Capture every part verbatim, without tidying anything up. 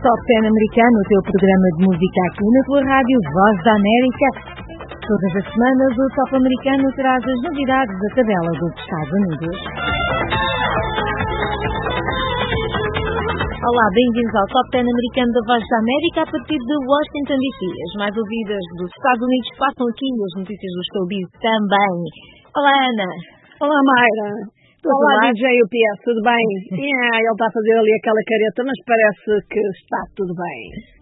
Top dez americano, o teu programa de música aqui na tua rádio Voz da América. Todas as semanas o Top americano traz as novidades da tabela dos Estados Unidos. Olá, bem-vindos ao Top dez americano da Voz da América a partir de Washington, D C. As mais ouvidas dos Estados Unidos passam aqui e as notícias do showbiz também. Olá, Ana. Olá, Mayra. Tudo Olá, bem? D J U P S, tudo bem? Yeah, ele está a fazer ali aquela careta, mas parece que está tudo bem.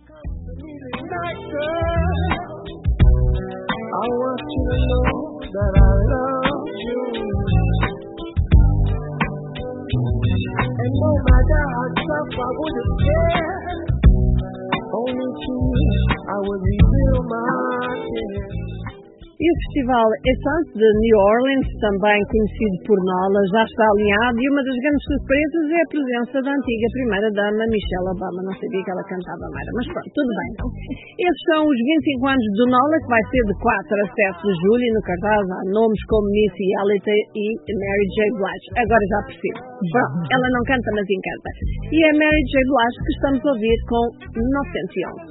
E o Festival Essence de New Orleans, também conhecido por Nola, já está alinhado e uma das grandes surpresas é a presença da antiga primeira-dama Michelle Obama. Não sabia que ela cantava Mayra, mas pronto, tudo bem. Não? Esses são os vinte e cinco anos do Nola, que vai ser de quatro a sete de julho, e no cartaz há nomes como Missy Elliott e Mary J. Blige. Agora já percebo. Pronto, ela não canta, mas encanta. E é Mary J. Blige que estamos a ouvir com novecentos e onze.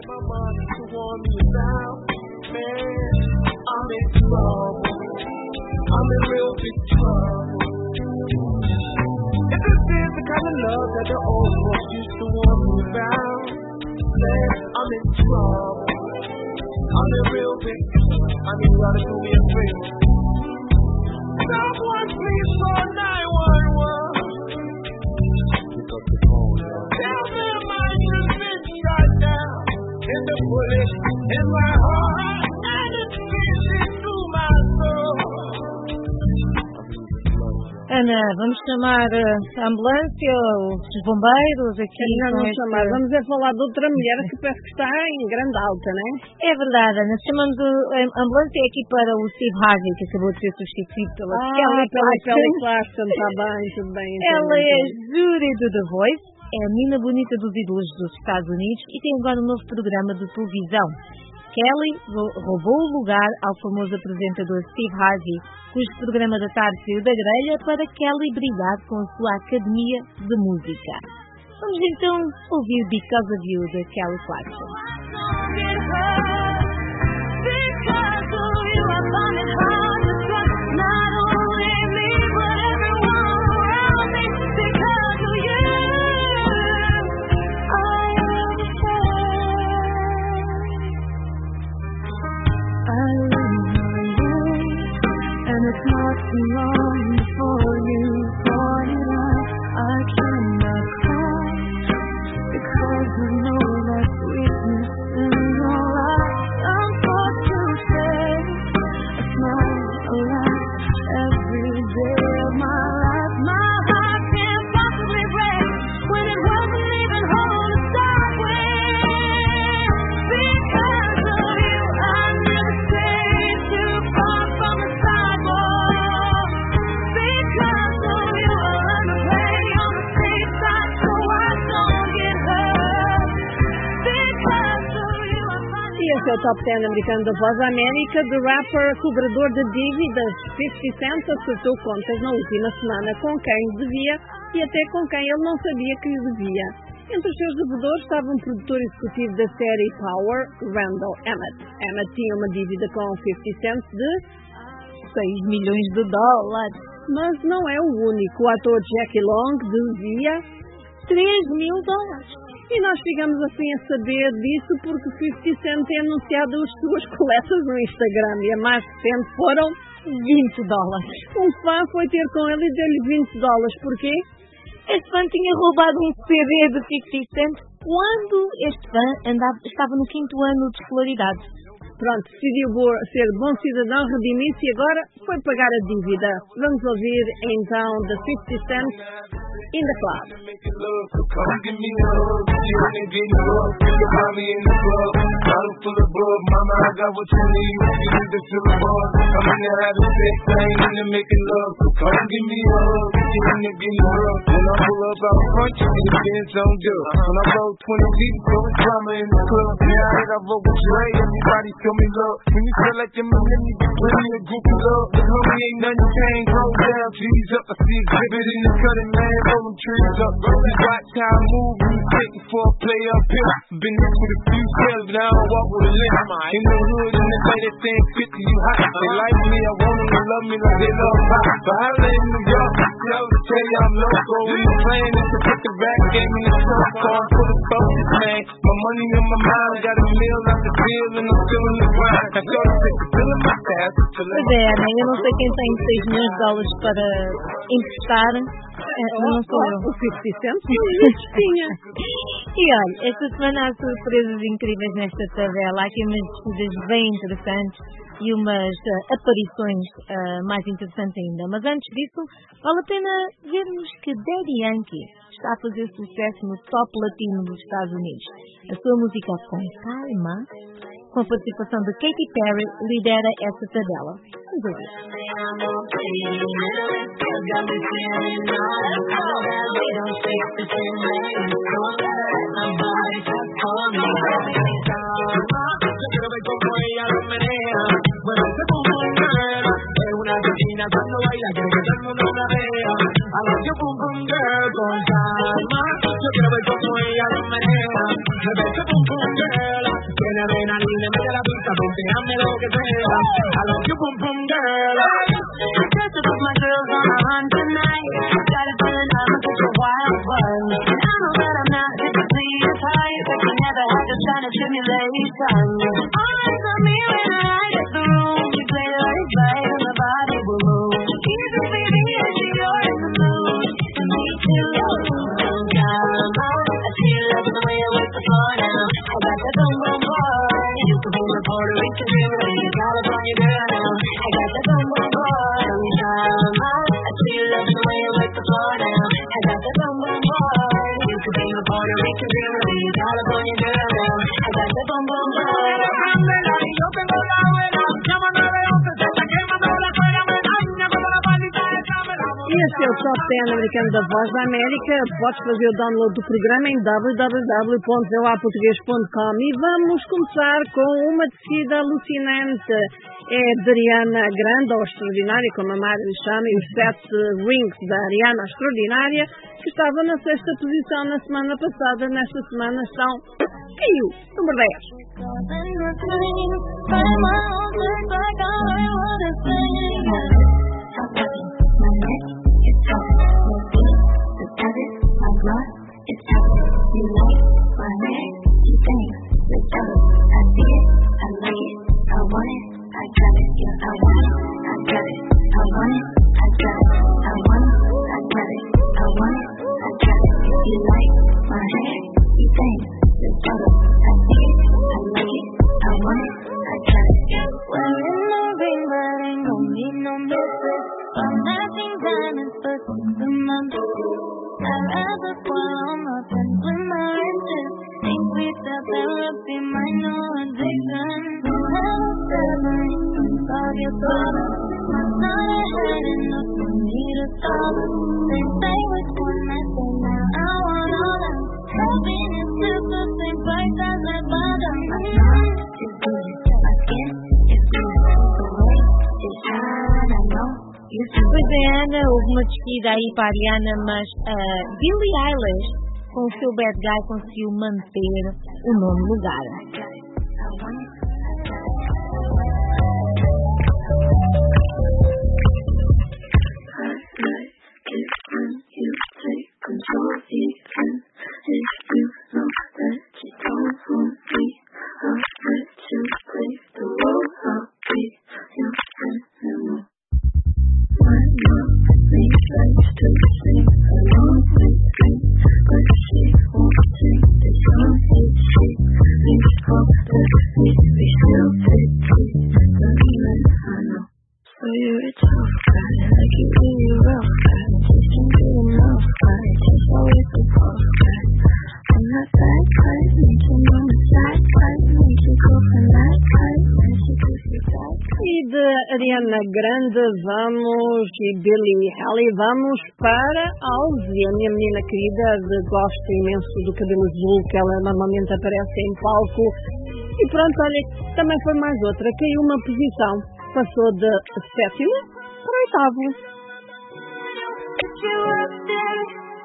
I'm in trouble. I'm in real big trouble. If this is the kind of love that the old folks used to want me about, then I'm in trouble. I'm in real big trouble. I need y'all to do me a favor. Someone please call nine one one. Pick up the phone, y'all. Tell them I just been shot down in the bullet in my heart. Ana, vamos chamar a ambulância ou os bombeiros aqui? Não, não chamar, vamos é falar de outra mulher que parece que está em grande alta, não é? É verdade, Ana, chamamos a ambulância aqui para o Steve Harvey, que acabou de ser substituído pela ah, Kelly Clarkson. Kelly Clarkson, está bem, tudo bem. Então, Ela é júri do The Voice, é a menina bonita dos ídolos dos Estados Unidos e tem agora um novo programa de televisão. Kelly roubou o lugar ao famoso apresentador Steve Harvey, cujo programa da tarde saiu da grelha para Kelly brilhar com a sua academia de música. Vamos então ouvir Because of You, de Kelly Clarkson. It's not too long before you point it out. I cannot cry because I know that sweetness in your eyes. I'm forced to say a smile, a laugh every day of my life. My heart can't possibly break when it wasn't even whole to start with. Because of you, I never stayed too far from the sidewalk. Esse é o Top dez americano da Voz da América. Do rapper cobrador de dívidas fifty Cent acertou contas na última semana com quem devia e até com quem ele não sabia que lhe devia. Entre os seus devedores estava um produtor executivo da série Power, Randall Emmett. Emmett tinha uma dívida com fifty Cent de seis milhões de dólares. Mas não é o único. O ator Jackie Long devia três mil dólares. E nós ficamos assim a saber disso porque fifty Cent tem anunciado as suas coletas no Instagram e a mais recente foram vinte dólares. Um fã foi ter com ele e deu-lhe vinte dólares. Porquê? Este fã tinha roubado um C D de fifty Cent quando este fã andava, estava no quinto ano de escolaridade. Pronto, decidiu ser bom cidadão, redimir-se e agora foi pagar a dívida. Vamos ouvir então da fifty Cent in the club. Come give me a hug, get in and get up. You find me in the club, bottle full of bug. Mama, I got what you need, you need to fill the bar. I'm in there having sex, I ain't in there making love. So come give me a hug, get in and get up. When I pull up out front, you get a dance on dub. When I roll twenty deep, throwing drama in the club. Now that I roll with Dre, everybody feel me love. When you feel like you're in me, plenty of groupie love. The homie ain't nothing changed, roll down, G's up. I see exhibit in the cutting, man. roll them trees up. You watch how I move, you take it for a play up here. Been hit with a few shells, but I don't walk with a limp. In the hood, in the day, they saying fifty, you hot. They like me, I want them to love me like they love pop. But I live in New York, yo, to tell you I'm loco. When the plan is to put the rap game in the trunk, car full of focus, man. My money in my mind, got a meal out the deal, and I'm still in the grind. I sure to take the pill in my past. Pois é, Ana, eu não sei quem tem seis milhões de dólares para emprestar. Eu não sou eu. O fifty cent tinha. E olha, esta semana há surpresas incríveis nesta tabela. Há aqui umas descidas bem interessantes e umas uh, aparições uh, mais interessantes ainda. Mas antes disso, vale a pena vermos que Daddy Yankee está a fazer sucesso no top latino dos Estados Unidos. A sua música Com Calma, com a participação de Katy Perry, lidera essa tabela. Vamos ouvir. Una vecina cuando baila quiere que todo el mundo la vea. I love you boom boom girl con calma. Yo quiero ver como ella lo menea. Me beso boom boom girl. Tiene adrenalina, mete la pista, ponteame lo que sea. I love you boom boom girl. Just to put my girls on a hunt tonight. Got a feeling I'm such a wild one. And I know that I'm not typically your type, but you never had this kind of stimulation. Always on me when I hit the room. You play like right on the body will move. Easy baby, as you're in the mood. To meet you, don't come out. I see you loving the way I work the floor now. I got that boom boom boy. You can be my Puerto Rican girl, you California girl now. I got that boom boom boy. Don't come out. I see you loving the way I work the floor now. I got that boom boom boy. You can be my Puerto Rican girl, you California girl now. I got that boom boom boy. Yo tengo la buena, llámame de once, se está quemando la fuera, me daña como la palita de cámara. Este é o Top dez americano da Voz da América. Podes fazer o download do programa em w w w ponto v o a português ponto com e vamos começar com uma descida alucinante. É de Ariana Grande, ou Extraordinária, como a Mari lhe chama, e os sete Rings da Ariana Extraordinária, que estava na sexta posição na semana passada. Nesta semana estão... caiu, número dez. I got it, yeah, I want it, I got it, I want it, I got it, I want it, I got it, I want it, I got it. You like my hair, you think the color, I see it, I like it, I want it, I got it. Wearing no ring, but ain't gon' need no necklace. I'm matching diamonds, but to my boots. I'd rather pull on my pants with my wrists. Think we felt therapy, might know addiction. Of your brother, I'm not ahead enough for me to stop. They say which one I say now, I want all them. Hoping it's just the same price as my bottom. My mind is good, my skin is good, the way it shine, I know you see. Pois é, Ana, houve uma descida aí para a Ariana, mas uh, Billie Eilish, com o seu Bad Guy, conseguiu manter o nono lugar. Control even if you know that you don't want me. I'll let you play the role. I'll be your animal. My mom likes to sing along with me, but she won't sing the song. She thinks for the me, we still take it. But I know. So you're a tough guy, like you really rough guy. Just can't get enough guy, just always the tough guy. I'm not that guy, make you know my side guy, make you go from that guy, when she gives you that guy. E de Ariana Grande vamos, e Billie Eilish, vamos para a Alzia, minha menina querida, de, gosto imenso do cabelo azul, que ela normalmente aparece em palco. E pronto, olha, também foi mais outra, caiu uma posição. Passou de sétima para oitavo.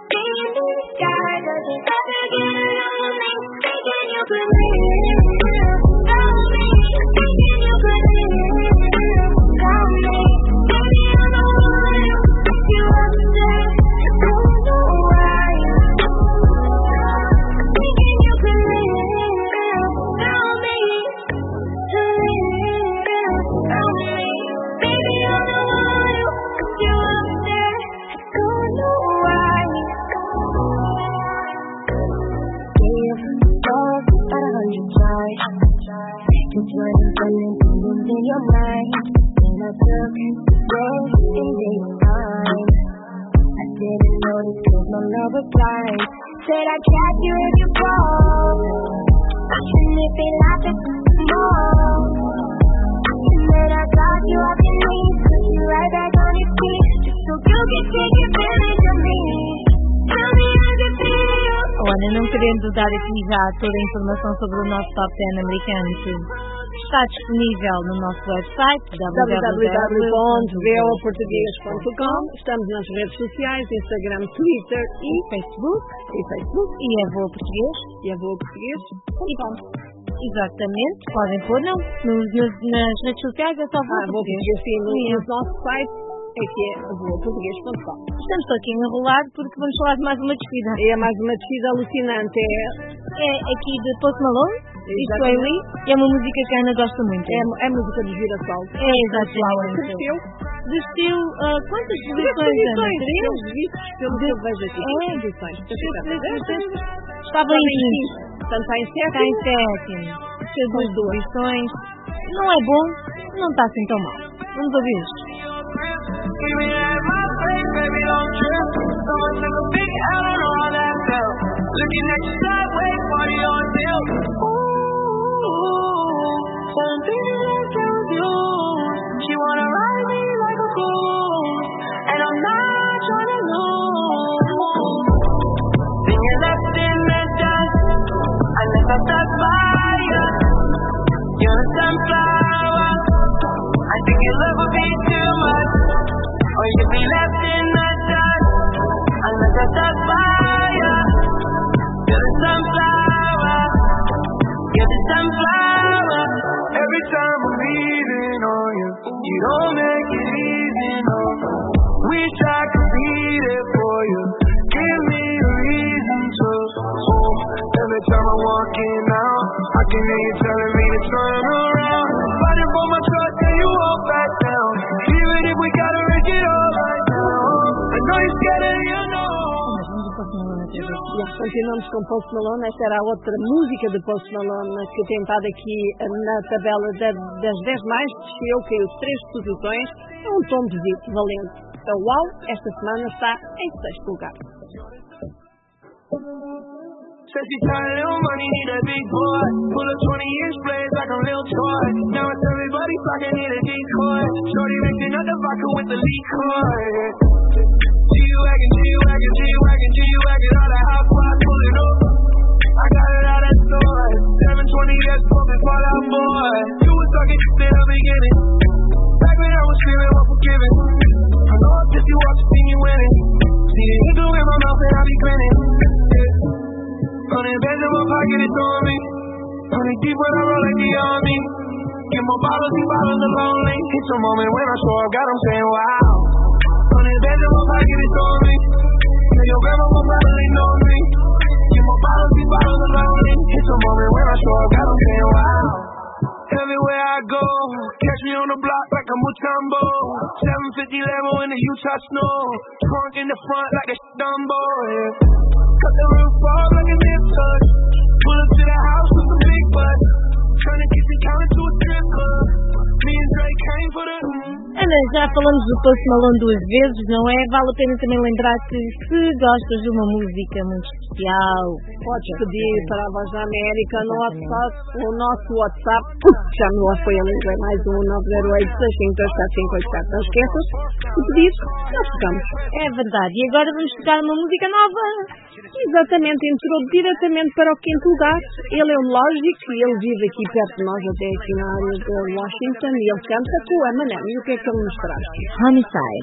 could live without me, thinking you could live without me. Baby, I don't wanna if you upset. I don't know why. Thinking you could live without me, to live without me. Baby, I don't wanna if you upset. I don't know why. Give love about a hundred tries. Just running, running, feelings in your mind. Then I took this and they were mine. I didn't notice 'cause my love replied. Said I'd catch you if you fall. Watching if they laugh at more. And then I got you off your knees, put you right back on your feet, just so you can take advantage of me. Tell me how you feel. Olha, não querendo dar aqui já toda a informação sobre o nosso Top dez americano, que está disponível no nosso website w w w ponto v o português ponto com. Estamos nas redes sociais, Instagram, Twitter e Facebook e Facebook e a Voa Português. e a Voa Português ponto com. Exatamente, podem pôr não, nos, nos, nas redes sociais é só Voa Ah, Voa Português. Português, sim, no, no nosso site é que é a voa português ponto com. Estamos só aqui a enrolar porque vamos falar de mais uma descida. É mais uma descida alucinante. É, É aqui de Post Malone, Isto é Lee, e é uma música que a Ana gosta muito. é, é a música do girassol. É, exatamente. Cresceu. Desceu, uh, quantas Três posições, Ana? posições, Três? pelos vistos, pelo que eu vejo aqui. É. Três posições. Estava em quinto. Portanto, está em Está em sétimo. sétimo. Fez duas posições. Não é bom, não está assim tão mal. Vamos ouvir isto. Give me that my face, baby, don't trip. Someone took a big L on all that belt. Looking at you sideways, party on tilt. Ooh, something like confused. She wanna ride me like a ghost, and I'm not trying to lose. Being left in the dust, unless I touch fire. You're a sunflower. I think your love would be too much. Or you'd be left in the dust, unless I touch fire. You're the sunflower, you're the sunflower. Every time I'm leaving on you, you don't make it easy, no. Wish I could be there for you. Give me a reason to hold. Every time I'm walking out, I can hear you telling me to turn around. Fighting for my trust, and you walk back down. Even if we gotta risk it all right now. I know you're scared and you know. Yeah, continuamos com Post Malone. Esta era a outra música de Post Malone que tem estado aqui na tabela da, das dez mais. Desceu, caiu três posições. É um tom de vida valente. A UAU, esta semana, está em sexto lugar. Said she tired, little money, need a big boy. Pull up twenty inch blades like a little toy. Now it's everybody fucking need a decoy. Shorty mixing up the vodka with the liquor. G-Wagon, G-Wagon, G-Wagon, G-Wagon, all the hot spots pulling up. I got it out of store. seven twenty S pumping fall out, boy. You was talking shit in the beginning. Back when I was screaming, what forgiving. I know if you watch, see me winning. See the eagle in my mouth and I be grinning. Hundred bands in my pocket, it's on me. Hundred deep when I roll like the army. Get more bottles, these bottles are lonely. It's a moment when I show up, God, I'm saying wow. Hundred bands in my pocket, it's on me. Tell your grandma, my brother, they know me. Get more bottles, these bottles are lonely. It's a moment when I show up, God, I'm saying wow. Everywhere I go, catch me on the block like a Mutombo. seven fifty level in the Utah snow. Trunk in the front like a Dumbo, yeah. Cut the roof off like a nip tuck. Pull up to the house with some big butts. Turn the kitchen counter to a strip club. Me and Drake came for the... Ana, já falamos do Post Malone duas vezes, não é? Vale a pena também lembrar que se gostas de uma música muito especial, Podes pedir para a Voz da América no WhatsApp, o nosso WhatsApp, já me apoia a língua, é mais um nove zero oito, seis cinco dois quatro cinco oito quatro. Não esqueças, se pedir, nós tocamos. é verdade. E agora vamos tocar uma música nova. Exatamente, entrou diretamente para o quinto lugar. Ele é o Logic e ele vive aqui perto de nós, até aqui na área de Washington, e ele canta com o Eminem. E o que é que Deixa-me mostrar. Homicide.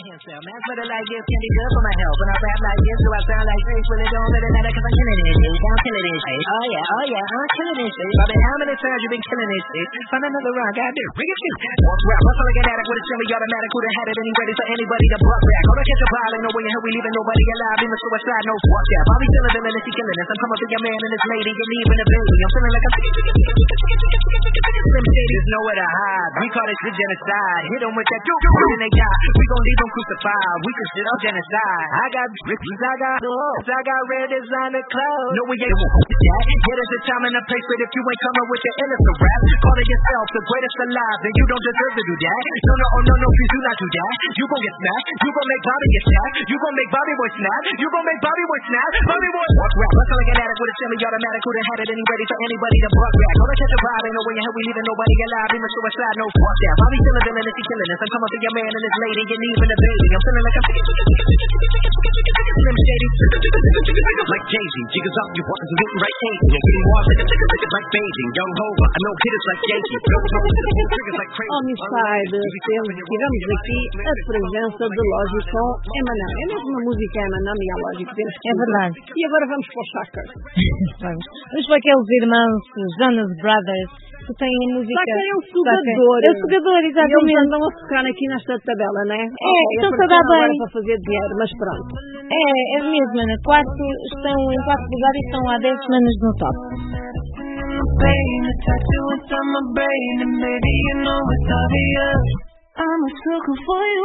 There's nowhere to hide. We call this the genocide. Hit them with that doo doo and they die. We gon' leave them crucified. We can shit up genocide. I got riches, I got love, I got red designer clothes. No, we ain't that. Yeah, there's a time and a place, but if you ain't coming with the innocent rap, calling yourself the greatest alive, then you don't deserve to do that. No, no, oh no, no, please do not do that. You gon' get smacked. You gon' make Bobby get snapped. You gon' make Bobby boy snap. You gon' make Bobby boy snap. Bobby boy walk rap. Hustle like an addict with a semi-automatic. Who done had it and he ready for anybody to buck back. All I catch a ride, ain't no way in hell we leaving nobody alive. Even suicide, no fuck that. Bobby still a villain if he killing us. I'm coming for your man and his lady. You're even a baby. I'm feeling like I'm Slim Shady. Like Jay-Z. Jiggers up, you walking some right age. You're getting washed like Beijing. Young Hova. I know hitters like Yankee. Triggers like crazy. Homicide. Temos, tivemos aqui a presença de Logical Eminem. É mesmo uma música Eminem e a Logic. É verdade. E agora vamos para os Suckers. Vamos. Vamos para aqueles irmãos Jonas Brothers que têm a música... Sucker é um sugador. É o sugador, exatamente. E eles andam a focar aqui nesta tabela, não é? É, okay, estão-se a dar bem. Para fazer dinheiro, mas pronto. É, é mesmo, Ana. Quarto, estão em quarto lugar e estão há dez semanas no top. I'm a sucker for you.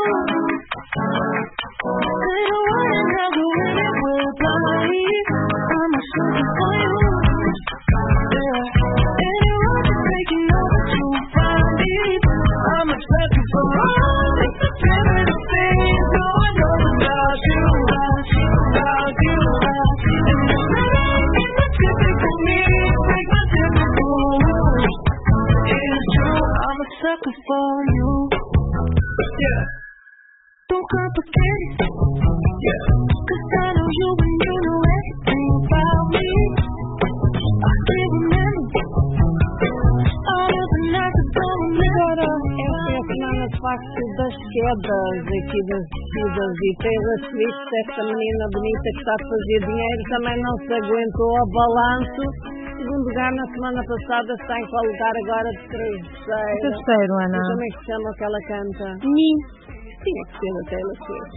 I don't wanna know the way it will be. I'm a sucker for you. Yeah. Anyone is taking over to find me. I'm a sucker for all the different things going on about you, about you, about you. And the love is not typical me, like my typical mood. It's true, I'm a sucker for you. Yeah. Don't complicate it. Yeah. Cause I know you and you know everything about me. I can't remember all of the nights I don't remember. Esta é a semana de facto das quedas aqui das descidas e Taylor Swift, esta menina bonita que está a fazer dinheiro, também não se aguentou ao balanço. Segundo lugar na semana passada, está em qual lugar agora? De terceiro. Terceiro, Ana. E como é que se chama que ela canta? Me. Tinha que ser a Taylor Swift.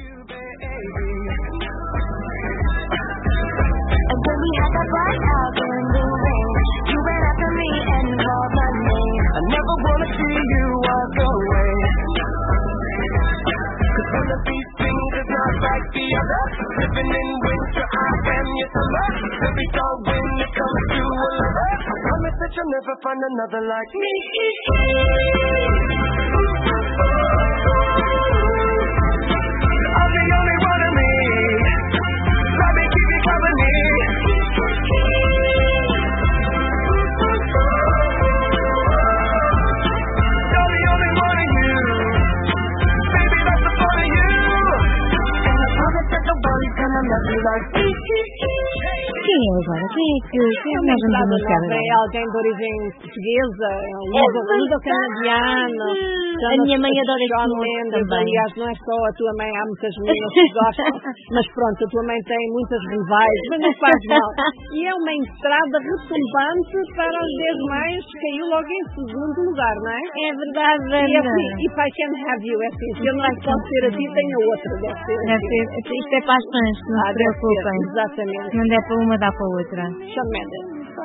And when we had that ride out in the rain, you ran after me and called my name. I never wanna see you walk away. Cause one of these things is not like the other. Living in winter, I am your summer. Every dog when it comes to a lover. I promise that you'll never find another like me. I'm the only one of me. Let me keep you company. You're the only one of you. Baby, that's the fun of you. And I promise that nobody's gonna love you like me. Quem é agora? Quem é que, quem é que nós vamos anunciar agora? É alguém de origem portuguesa, língua canadiana. A minha mãe adora este Shawn músico Mendes, também. aliás, não é só a tua mãe, há muitas meninas que gostam, mas pronto, a tua mãe tem muitas rivais, mas não faz mal. E é uma entrada retumbante para os dez mais, caiu logo em segundo lugar, não é? É verdade, E Ana. assim, if I can have you, é assim, se eu não posso ser a ti, tenho a outra, deve ser. Deve ser, isto é para as fãs, não Ah, se deve ser, preocupem. exatamente. Não der para uma, dá para a outra. Shawn Mendes.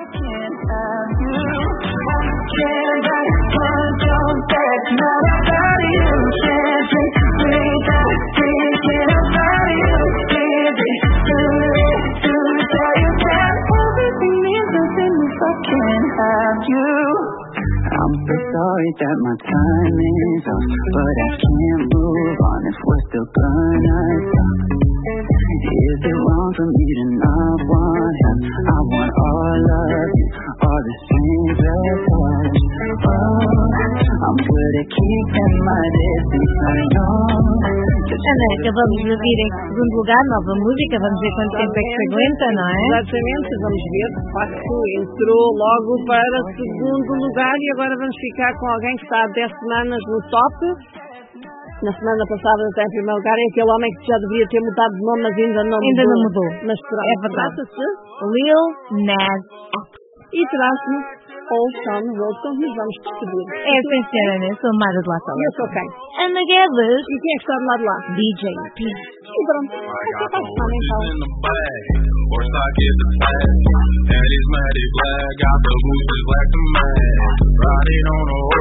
I'm so sorry that my time is up, but I can't move on if we're still gonna talk. Is it wrong for me to not want him? I want all of you, all the strings attached. Oh, I'm good at keeping my distance, I know. Ana, acabamos de vir em segundo lugar, nova música, vamos ver quanto tempo é que se aguenta, não é? Exatamente, vamos ver, de facto, entrou logo para segundo lugar e agora vamos ficar com alguém que está há dez semanas no top. na semana passada até em primeiro lugar, é aquele homem que já devia ter mudado de nome, mas ainda não Ainda mudou. não mudou. Mas pronto, É verdade. trata-se Lil Nas X. e traz-me Old Town Road, então nos vamos despedir. É sim, senhora, né? Sou Mara de La E eu sou quem? Ana Guedes. E quem é que está do lado de lá? D J P. E pronto, até para a semana então. Horse I get the tag, and he's mighty black. Got the boosters black to mad. Riding on a